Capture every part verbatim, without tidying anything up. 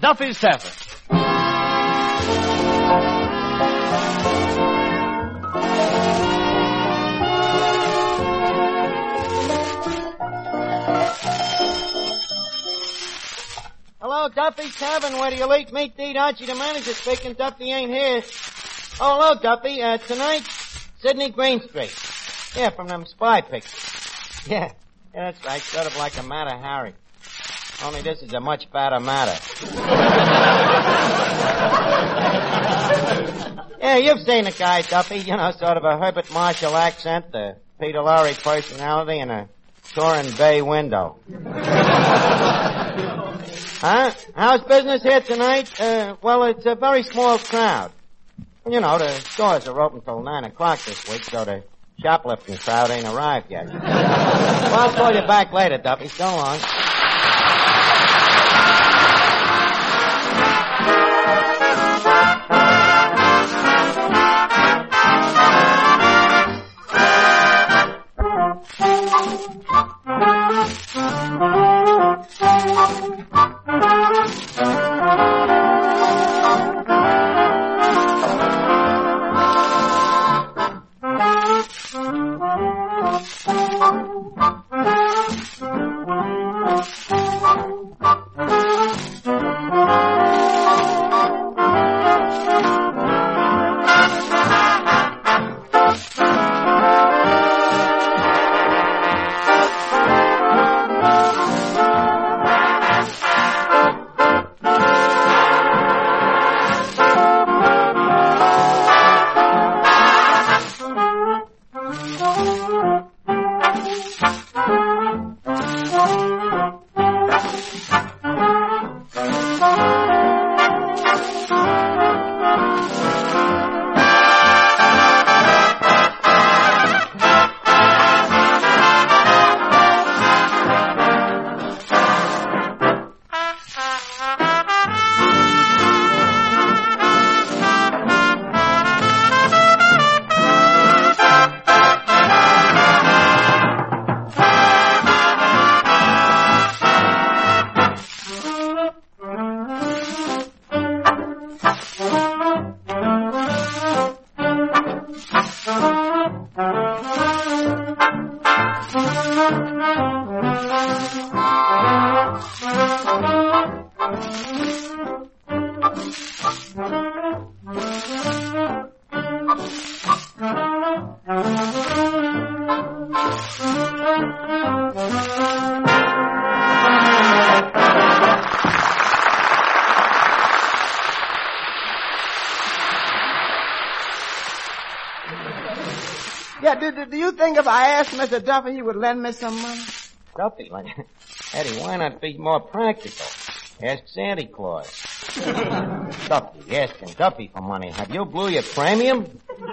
Duffy's Tavern. Hello, Duffy's Tavern. Where do you like meat to eat? Archie, the manager, speaking. Duffy ain't here. Oh, hello, Duffy. Uh, tonight, Sidney Greenstreet. Yeah, from them spy pictures. Yeah, yeah, that's right. Sort of like a Mata Hari. Only this is a much fatter matter. Yeah, you've seen the guy, Duffy. You know, sort of a Herbert Marshall accent, a Peter Lorre personality, and a Torin Bay window. Huh? How's business here tonight? Uh, well, it's a very small crowd. You know, the stores are open till nine o'clock this week, so the shoplifting crowd ain't arrived yet. Well, I'll call you back later, Duffy. So long. Yeah, do, do, do you think if I asked Mister Duffy, he would lend me some money? Duffy, like, Eddie, why not be more practical? Ask Santa Claus. Duffy, asking Duffy for money. Have you blew your premium?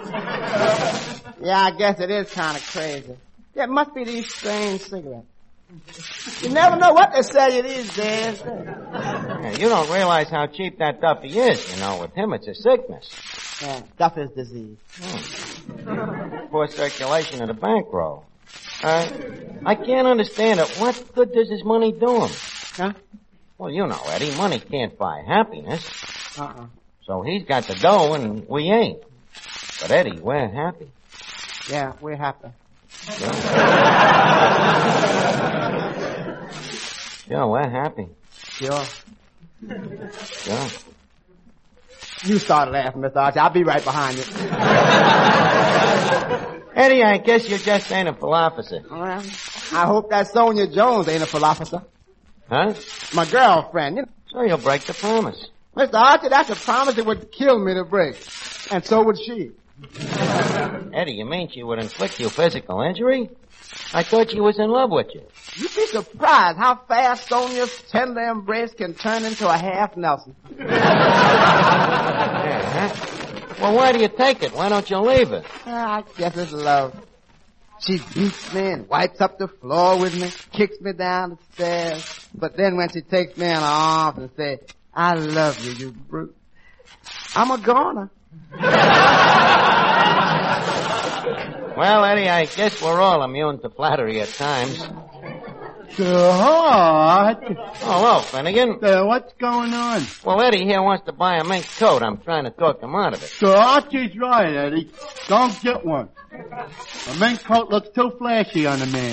Yeah, I guess it is kind of crazy. Yeah, it must be these strange cigarettes. You never know what they sell you these days. Yeah, you don't realize how cheap that Duffy is. You know, with him it's a sickness. Yeah, Duffy's disease. Hmm. Poor circulation of the bankroll. Uh, I can't understand it. What good does his money do him? Huh? Well, you know, Eddie, money can't buy happiness. Uh-uh. So he's got the dough and we ain't. But Eddie, we're happy. Yeah, we're happy. Sure, sure we're happy. Sure. Sure. You start laughing, Mister Archie. I'll be right behind you. Eddie, I guess you just ain't a philosopher. Well, I hope that Sonia Jones ain't a philosopher. Huh? My girlfriend. You know. So you'll break the promise. Mister Archie, that's a promise that would kill me to break. And so would she. Eddie, you mean she would inflict you physical injury? I thought she was in love with you. You'd be surprised how fast Sonia's tender embrace can turn into a half Nelson. Yeah, huh? Well, why do you take it? Why don't you leave her? Ah, I guess it's love. She beats me and wipes up the floor with me, kicks me down the stairs. But then when she takes me in her arms and says, I love you, you brute, I'm a goner. Well, Eddie, I guess we're all immune to flattery at times. Uh, Oh, hello, Finnegan. uh, what's going on? Well, Eddie here wants to buy a mink coat. I'm trying to talk him out of it. So Archie's right, Eddie. Don't get one. A mink coat looks too flashy on a man.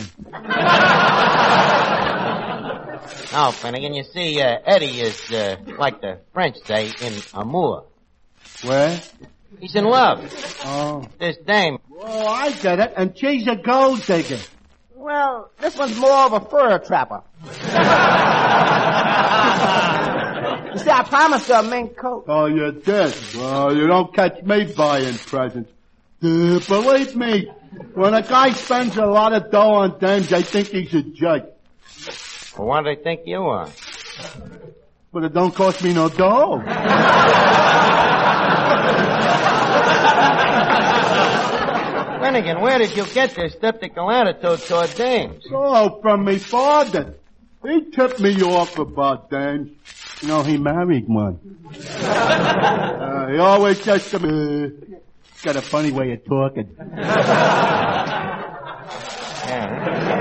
No, Finnegan, you see, uh, Eddie is, uh, like the French say, in amour. Where? He's in love. Oh. This dame. Oh, I get it. And she's a gold digger. Well, this one's more of a fur trapper. You see, I promised her a mink coat. Oh, you did? Well, you don't catch me buying presents. Uh, believe me, when a guy spends a lot of dough on dames, they think he's a judge. Well, what do they think you are? But it don't cost me no dough. Finnegan, where did you get this skeptical attitude toward dames? Oh, from me father. He tipped me off about dames. You know, he married one. Uh, he always says to me, uh, got a funny way of talking. Yeah.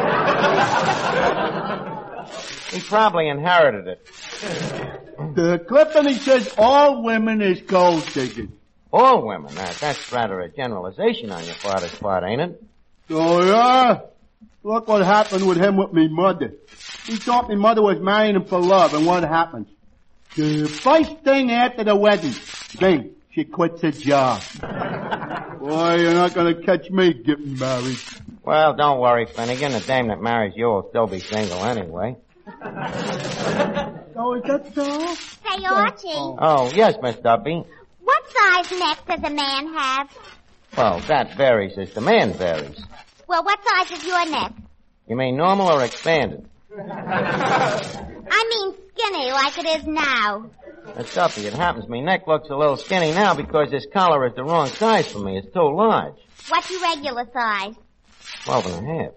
He probably inherited it. The Clifton, he says all women is gold diggers. All women. Now, that's rather a generalization on your father's part, ain't it? Oh, yeah? Look what happened with him with me mother. He thought me mother was marrying him for love, and what happens? The first thing after the wedding, bing, she quits her job. Boy, you're not gonna catch me getting married. Well, don't worry, Finnegan. The dame that marries you will still be single anyway. Oh, is that so? Say, Archie, Oh, yes, Miss Duffy. what size neck does a man have? Well, that varies as the man varies. Well, what size is your neck? You mean normal or expanded? I mean skinny, like it is now. Miss Duffy, it happens me neck looks a little skinny now because this collar is the wrong size for me. It's too large. What's your regular size? Twelve and a half.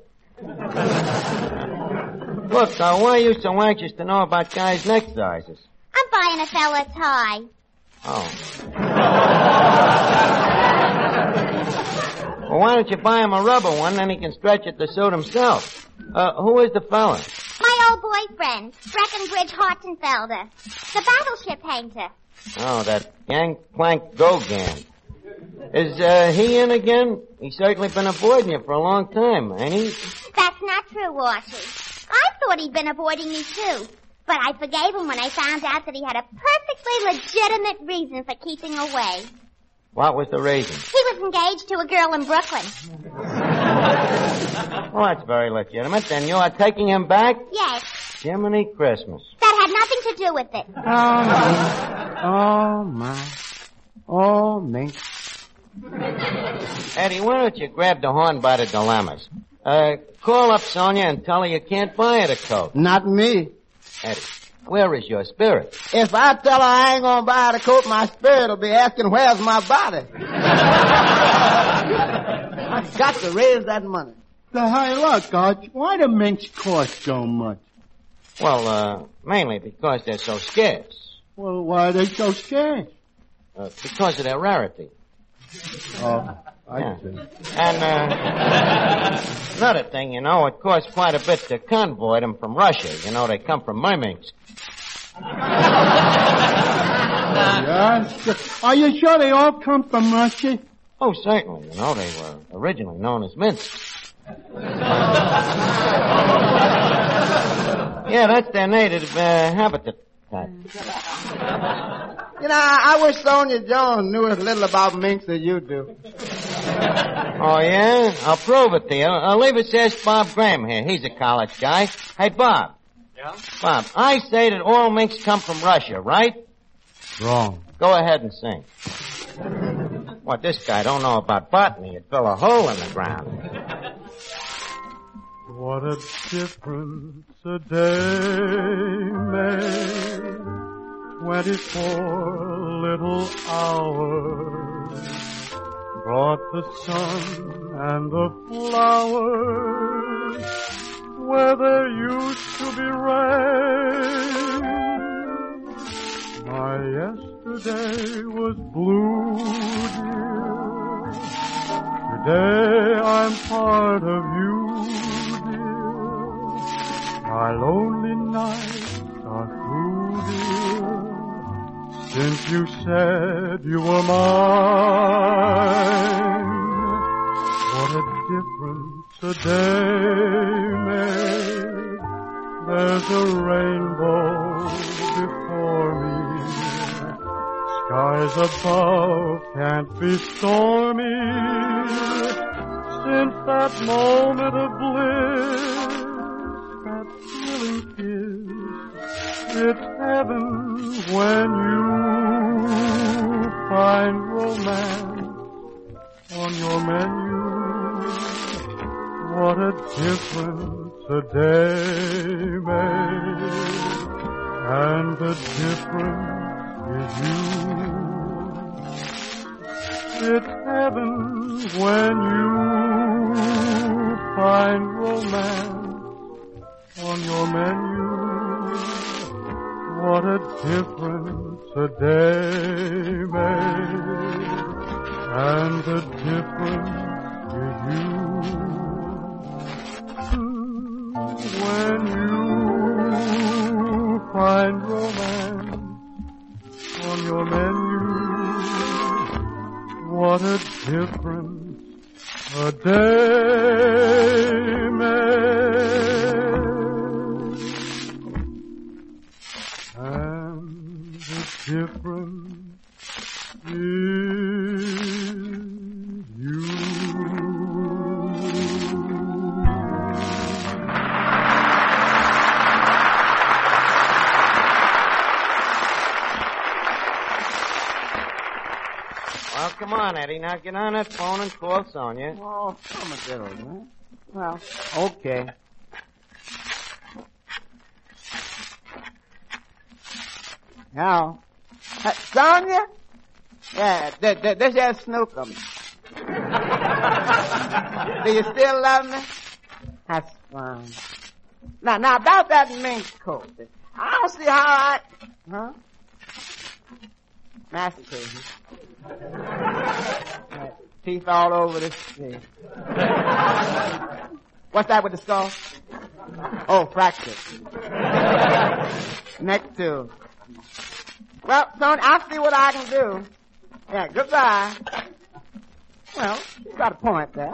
Look, uh, why are you so anxious to know about guys' neck sizes? I'm buying a fella a tie. Oh. Well, why don't you buy him a rubber one, then he can stretch it to suit himself. Uh, who is the fella? My old boyfriend, Breckenbridge Hartenfelder, the battleship painter. Oh, that Gangplank Gauguin. Is, uh, he in again? He's certainly been avoiding you for a long time, ain't he? That's not true, Archie. I thought he'd been avoiding me too. But I forgave him when I found out that he had a perfectly legitimate reason for keeping away. What was the reason? He was engaged to a girl in Brooklyn. Well, that's very legitimate. Then you are taking him back? Yes. Jiminy Christmas. That had nothing to do with it. Oh, my. Oh, me. Eddie, why don't you grab the horn by the dilemmas? Uh, call up Sonia and tell her you can't buy her the coat. Not me. Eddie, where is your spirit? If I tell her I ain't gonna buy the coat, my spirit will be asking where's my body. I got to raise that money. The high luck, Arch. Why do minks cost so much? Well, uh, mainly because they're so scarce. Well, why are they so scarce? Uh, because of their rarity. Oh, I Yeah. see. And, uh, another thing, you know, it costs quite a bit to convoy them from Russia. You know, they come from Murmansk. Yeah? Are you sure they all come from Russia? Oh, certainly. You know, they were originally known as mints. Yeah, that's their native, uh, habitat. You know, I, I wish Sonia Jones knew as little about minks as you do. Oh, yeah? I'll prove it to you. I'll leave it to ask Bob Graham here. He's a college guy. Hey, Bob. Yeah? Bob, I say that all minks come from Russia, right? Wrong. Go ahead and sing. What, this guy don't know about botany. He'd fill a hole in the ground. What a difference a day made. Twenty-four little hours brought the sun and the flowers where there used to be rain. My yesterday was blue, dear. Today I'm part of you, dear. My lonely nights are through, dear, since you said you were mine. What a difference a day made. There's a rainbow before me. Skies above can't be stormy. Since that moment of bliss, that thrilling kiss, it's heaven when you find romance on your menu. What a difference a day made, and the difference is you. It's heaven when you find romance on your menu. What a difference a day made, and the difference is you. When you find romance on your menu, what a difference a day made, and the difference is you. Well, come on, Eddie. Now get on that phone and call Sonia. Oh, come a diddle, man. Well, okay. Now, uh, Sonia? Yeah, th- th- this is Snookum. Do you still love me? That's fine. Now, now about that mink coat. I don't see how I... Huh? Masticating. Teeth all over this thing. What's that with the skull? Oh, fracture. Neck too. Well, son, I'll see what I can do. Yeah, goodbye. Well, you got a point there.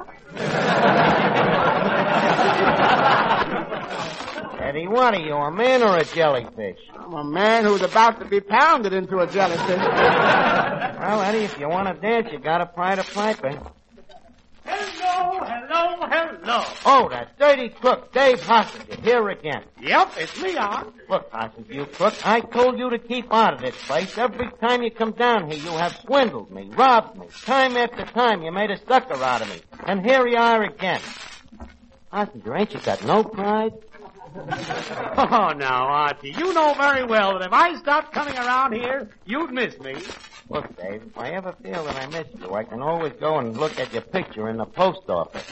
Eddie, what are you, a man or a jellyfish? I'm a man who's about to be pounded into a jellyfish. Well, Eddie, if you want to dance, you got to pry the pipe in. Hello, hello, hello. Oh, that dirty crook, Dave Hossage, here again. Yep, it's Leon. Look, Hossage, you crook, I told you to keep out of this place. Every time you come down here, you have swindled me, robbed me. Time after time, you made a sucker out of me. And here you are again. Hossage, ain't you got no pride? Oh, now, Archie, you know very well that if I stopped coming around here, you'd miss me. Look, Dave, if I ever feel that I miss you, I can always go and look at your picture in the post office.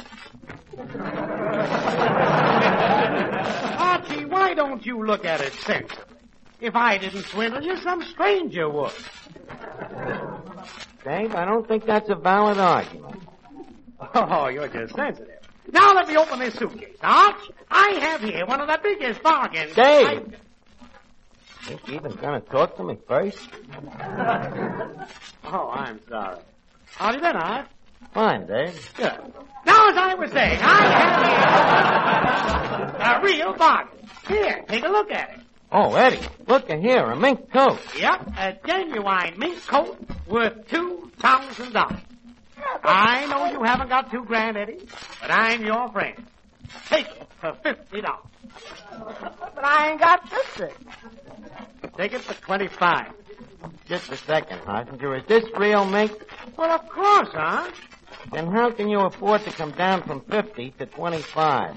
Archie, why don't you look at it sensibly? If I didn't swindle you, some stranger would. Dave, I don't think that's a valid argument. Oh, you're just sensitive. Now let me open this suitcase. Arch, I have here one of the biggest bargains. Dave! I... Think you even gonna talk to me first? Oh, I'm sorry. Howdy then, Arch. Fine, Dave. Good. Now, as I was saying, I have here a real bargain. Here, take a look at it. Oh, Eddie, look at here, a mink coat. Yep, a genuine mink coat worth two thousand dollars. I know you haven't got two grand, Eddie, but I'm your friend. Take it for fifty dollars. But I ain't got fifty. Take it for twenty-five. Just a second, Hossinger. Is this real mink? Well, of course, huh? Then how can you afford to come down from fifty to twenty-five?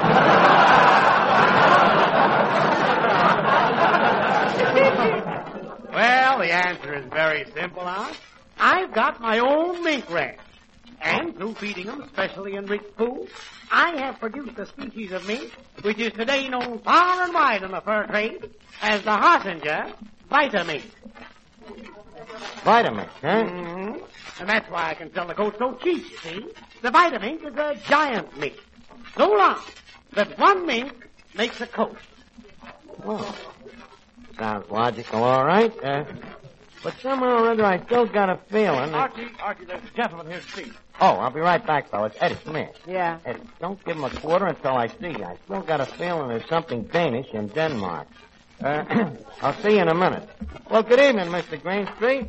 Well, the answer is very simple, huh? I've got my own mink ranch. And through feeding them specially enriched food, I have produced a species of mink which is today known far and wide in the fur trade as the Hossinger Vitamink. Vitamink, huh? Mm-hmm. And that's why I can sell the coat so cheap, you see. The Vitamink is a giant mink. So long that one mink makes a coat. Well, sounds logical, all right. Uh, but somehow or other, I still got a feeling that... Archie, Archie, there's a gentleman here to see you. Oh, I'll be right back, fellas. Eddie, come here. Yeah. Eddie, don't give him a quarter until I see you. I still got a feeling there's something Danish in Denmark. Uh, I'll see you in a minute. Well, good evening, Mister Greenstreet.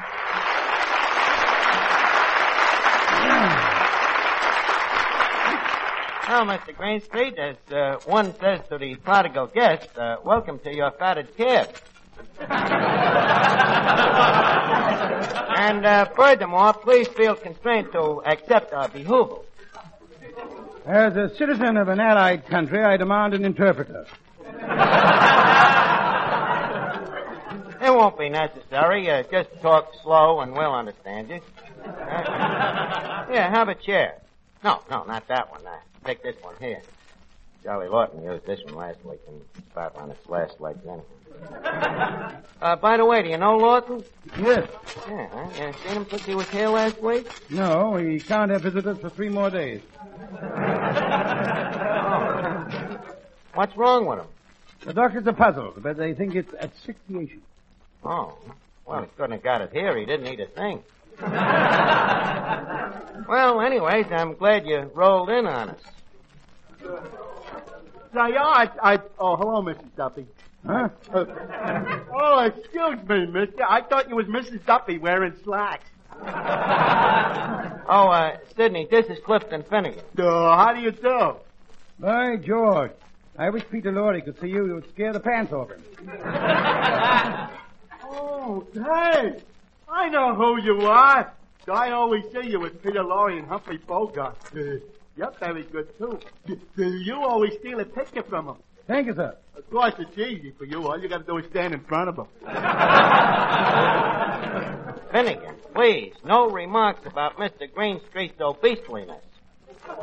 Well, Mister Greenstreet, as uh, one says to the prodigal guest, uh, welcome to your fatted kid. And uh, furthermore, please feel constrained to accept our behoovle. As a citizen of an allied country, I demand an interpreter. It won't be necessary. Uh, just talk slow and we'll understand you. Uh, here, have a chair. No, no, not that one. Uh, take this one here. Charlie Lawton used this one last week and it's about on its last legs anyway. Uh, by the way, do you know Lawton? Yes. Yeah, huh? You seen him since he was here last week? No, he can't have visitors for three more days. What's wrong with him? The doctors are puzzled, but they think it's asphyxiation. Oh, well, he couldn't have got it here. He didn't eat a thing. Well, anyways, I'm glad you rolled in on us. Now, yeah, I, I, oh, hello, Missus Duffy. Huh? Uh, oh, excuse me, mister. I thought you was Missus Duffy wearing slacks. Oh, uh, Sidney, this is Clifton Finnegan. Uh, how do you do? By George, I wish Peter Lorre could see you. You would scare the pants off him. Oh, hey, I know who you are. I always see you with Peter Lorre and Humphrey Bogart. Uh, you're very good, too. You always steal a picture from them. Thank you, sir. Of course, it's easy for you. All you got to do is stand in front of them. Finnegan, please, no remarks about Mister Greenstreet's obesliness. Oh,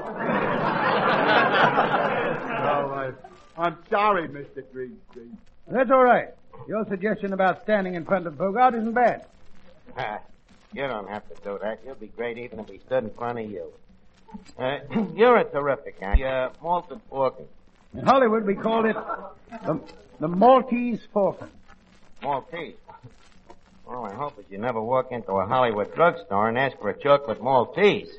I, I'm sorry, Mister Greenstreet. That's all right. Your suggestion about standing in front of Bogart isn't bad. You don't have to do that. You'll be great even if he stood in front of you. Uh, you're a terrific guy. Uh, malted forking. In Hollywood, we called it the, the Maltese Falcon. Maltese? All I hope is you never walk into a Hollywood drugstore and ask for a chocolate Maltese.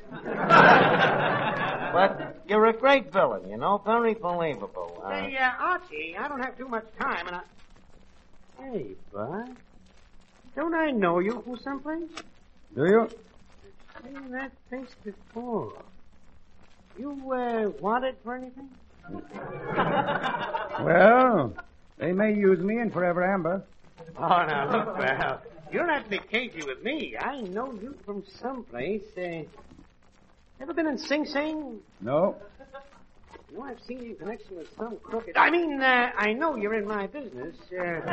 But you're a great villain, you know, very believable. Uh, Say, uh, Archie, I don't have too much time, and I... Hey, Bud, don't I know you from someplace? Do you? I've seen that face before. You, uh, wanted for anything? Well, they may use me in Forever Amber. Oh, now, look, pal. You don't have to be cagey with me. I know you from someplace. Uh, ever been in Sing Sing? No. You know, I've seen you in connection with some crooked... I mean, uh, I know you're in my business. Uh...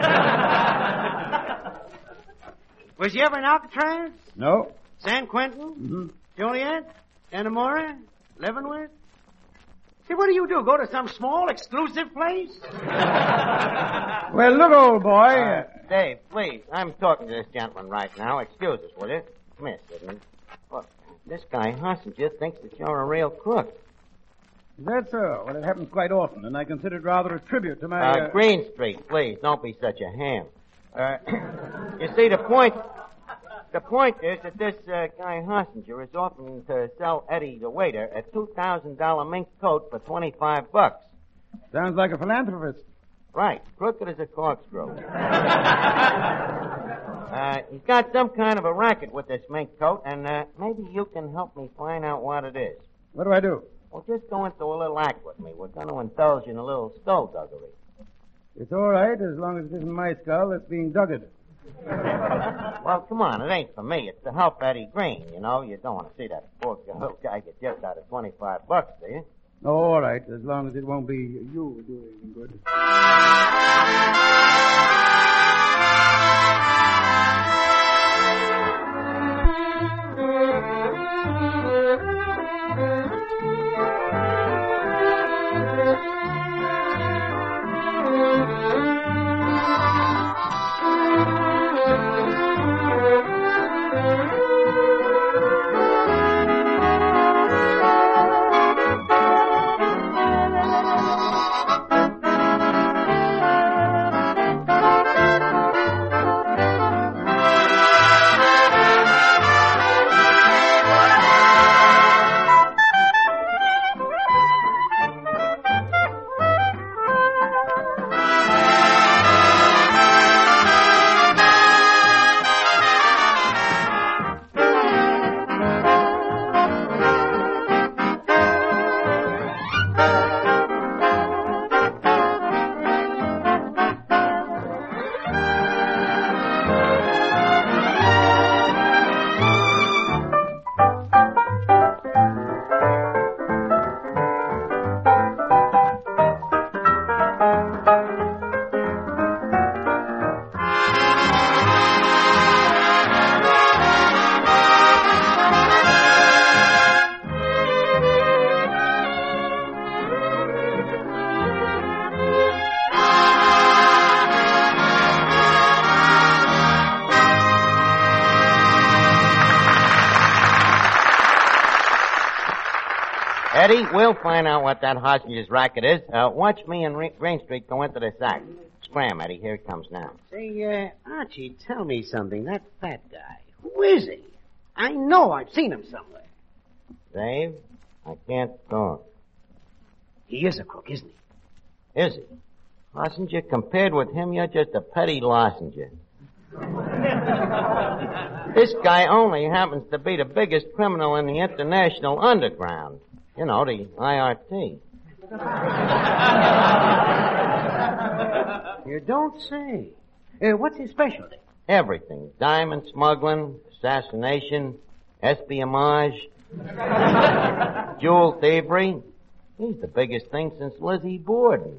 Was you ever in Alcatraz? No. San Quentin? Mm-hmm. Joliet? Dannemora? Leavenworth? See, what do you do? Go to some small, exclusive place? Well, look, old boy. uh, Dave, please, I'm talking to this gentleman right now. Excuse us, will you? Come here, Sidney. Look, this guy Hossinger thinks that you're a real crook. Is that so? Well, it happens quite often, and I consider it rather a tribute to my... Uh, Uh, Greenstreet, please, don't be such a ham. Uh, you see, the point... The point is that this uh, guy Hossinger is offering to sell Eddie the waiter a two thousand dollars mink coat for twenty-five bucks. Sounds like a philanthropist. Right, crooked as a corkscrew. uh, he's got some kind of a racket with this mink coat, and uh, maybe you can help me find out what it is. What do I do? Well, just go into a little act with me. We're going to indulge in a little skullduggery. It's all right, as long as it isn't my skull that's being duggered. Well, come on, it ain't for me. It's to help Eddie Green, you know. You don't want to see that poor little guy get just out of twenty-five bucks, do you? Oh, all right, as long as it won't be you doing good. Eddie, we'll find out what that hostage's racket is. Uh, watch me and Re- Green Street go into this act. Scram, Eddie. Here it comes now. Say, uh, Archie, tell me something. That fat guy, who is he? I know I've seen him somewhere. Dave, I can't talk. He is a crook, isn't he? Is he? Hossinger, compared with him, you're just a petty Lossinger. This guy only happens to be the biggest criminal in the international underground. You know, the I R T. You don't say. Uh, what's his specialty? Everything. Diamond smuggling, assassination, espionage, jewel thievery. He's the biggest thing since Lizzie Borden.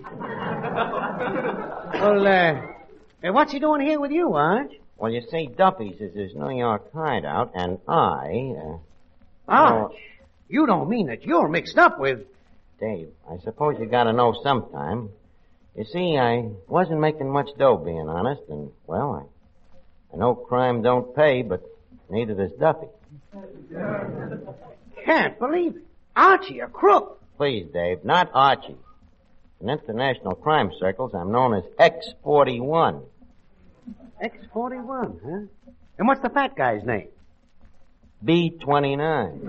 Well, uh, uh, what's he doing here with you, Arch? Well, you see, Duffy's is his New York hideout, and I, uh... Arch, you don't mean that you're mixed up with... Dave, I suppose you gotta know sometime. You see, I wasn't making much dough, being honest, and, well, I, I know crime don't pay, but neither does Duffy. Can't believe it. Archie, a crook. Please, Dave, not Archie. In international crime circles, I'm known as X forty-one. X forty-one, huh? And what's the fat guy's name? B twenty-nine.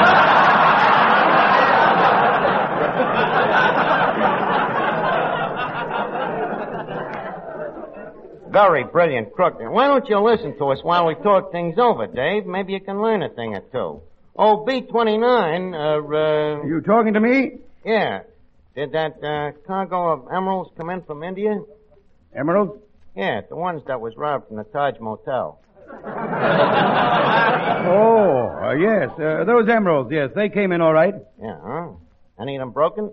Very brilliant crook. Why don't you listen to us while we talk things over, Dave? Maybe you can learn a thing or two. Oh, B twenty-nine, uh, uh... You talking to me? Yeah. Did that, uh, cargo of emeralds come in from India? Emeralds? Yeah, the ones that was robbed from the Taj Motel. Oh, uh, yes. Uh, those emeralds, yes. They came in all right. Yeah, huh? Any of them broken?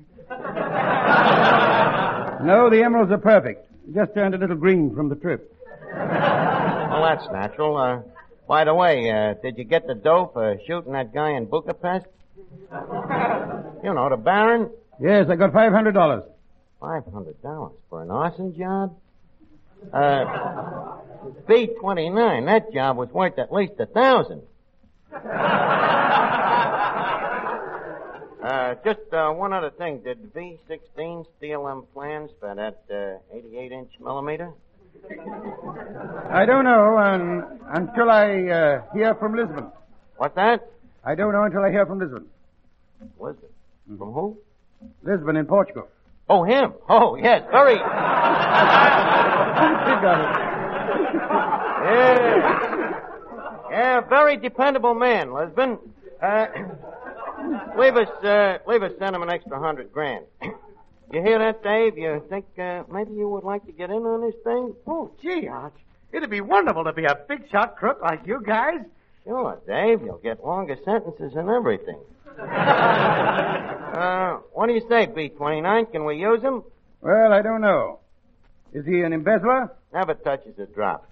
No, the emeralds are perfect. Just turned a little green from the trip. Well, that's natural. Uh, by the way, uh, did you get the dough for shooting that guy in Budapest? You know, the Baron? Yes, I got five hundred dollars. Five hundred dollars for an arson job? Uh, B twenty-nine, that job was worth at least a thousand. Uh, just, uh, one other thing. Did V sixteen steal them plans for that, uh, eighty-eight inch millimeter? I don't know um, until I uh, hear from Lisbon. What's that? I don't know until I hear from Lisbon. Lisbon? From who? Lisbon in Portugal. Oh, him. Oh, yes, very. You got it. Yeah. Yeah, very dependable man, Lisbon. Uh, leave us, uh, leave us send him an extra hundred grand. You hear that, Dave? You think, uh, maybe you would like to get in on this thing? Oh, gee, Arch. It'd be wonderful to be a big-shot crook like you guys. Sure, Dave. You'll get longer sentences and everything. uh, what do you say, B twenty-nine? Can we use him? Well, I don't know. Is he an embezzler? Never touches a drop.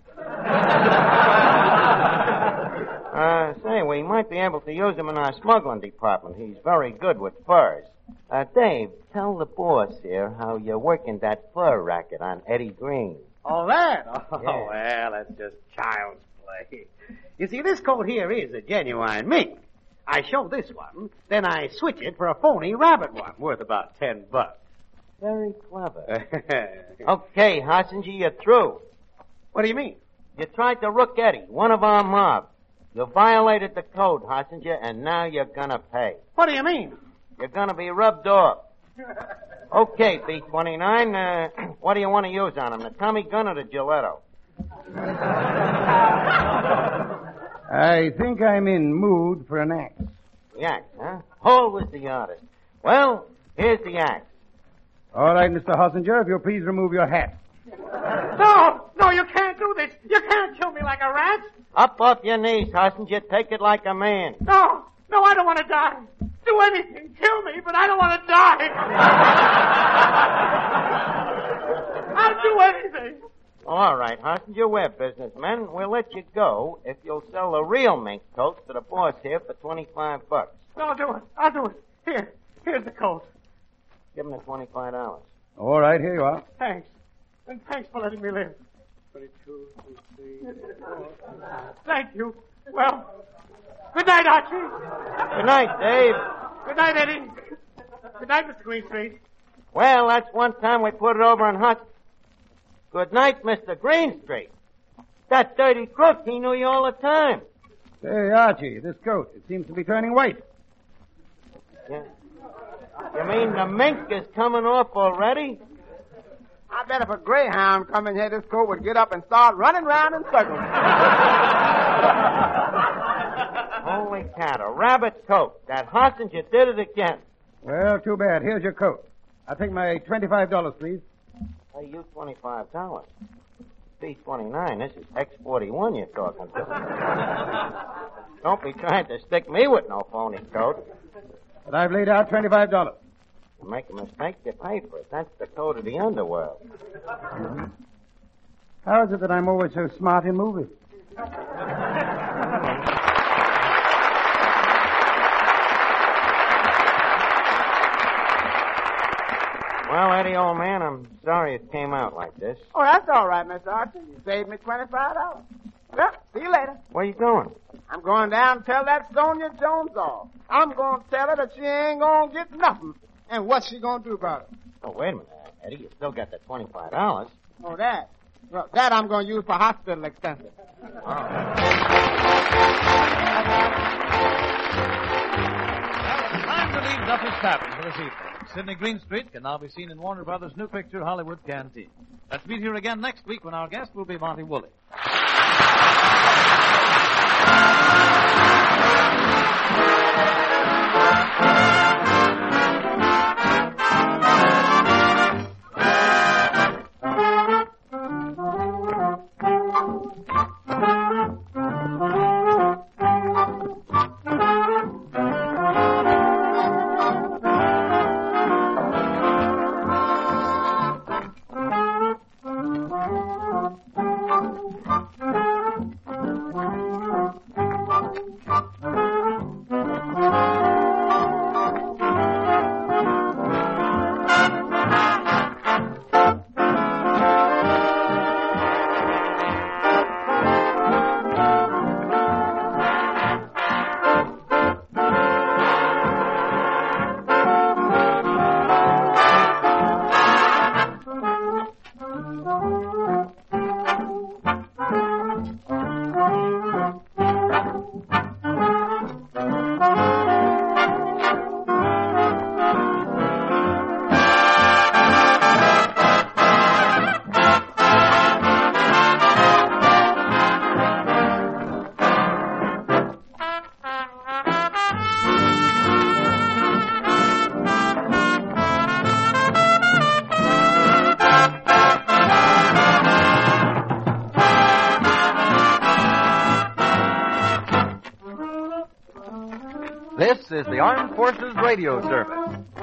uh, say, we might be able to use him in our smuggling department. He's very good with furs. Uh, Dave, tell the boss here how you're working that fur racket on Eddie Green. Oh, that? Oh, Yeah. well, that's just child's play. You see, this coat here is a genuine mink. I show this one, then I switch it for a phony rabbit one, worth about ten bucks. Very clever. Okay, Hossinger, you're through. What do you mean? You tried to rook Eddie, one of our mob. You violated the code, Hossinger, and now you're gonna pay. What do you mean? You're gonna be rubbed off. Okay, B twenty-nine, uh, what do you want to use on him, the Tommy gun or the Gilletto? I think I'm in mood for an axe. The axe, huh? Hall was the artist. Well, here's the axe. All right, Mister Hossinger, if you'll please remove your hat. No! No, you can't do this! You can't kill me like a rat! Up off your knees, Hossinger. Take it like a man. No! No, I don't want to die! Do anything, kill me, but I don't want to die! I'll do anything! All right, Hossinger, we're businessmen. We'll let you go if you'll sell the real mink coats to the boss here for twenty-five bucks. No, I'll do it. I'll do it. Here. Here's the coat. Give him the twenty-five dollars. All right, here you are. Thanks. And thanks for letting me live. Twenty-two, twenty-three, four. Thank you. Well, good night, Archie. Good night, Dave. Good night, Eddie. Good night, Mister Greenstreet. Well, that's one time we put it over on Hutch. Good night, Mister Greenstreet. That dirty crook, he knew you all the time. Say, Archie, this coat, it seems to be turning white. Yeah. You mean the mink is coming off already? I bet if a greyhound come in here, this coat would get up and start running round in circles. Holy cat, a rabbit coat. That hostage, you did it again. Well, too bad. Here's your coat. I'll take my twenty-five dollars, please. Hey, you twenty-five dollars. C twenty-nine, this is X forty-one you're talking to. Don't be trying to stick me with no phony coat. But I've laid out twenty-five dollars. You make a mistake, you pay for it. That's the code of the underworld. Mm-hmm. How is it that I'm always so smart in movies? Well, Eddie, old man, I'm sorry it came out like this. Oh, that's all right, Mister Archie. You saved me twenty-five dollars. Well, see you later. Where you going? I'm going down and tell that Sonia Jones off. I'm going to tell her that she ain't going to get nothing. And what's she going to do about it? Oh, wait a minute, Eddie. You still got the twenty-five dollars. Oh, that. Well, that I'm going to use for hospital expenses. Time to leave Duffy's Tavern for this evening. Sidney Greenstreet can now be seen in Warner Brothers' new picture, Hollywood Canteen. Let's meet here again next week when our guest will be Monty Woolley. This is the Armed Forces Radio Service.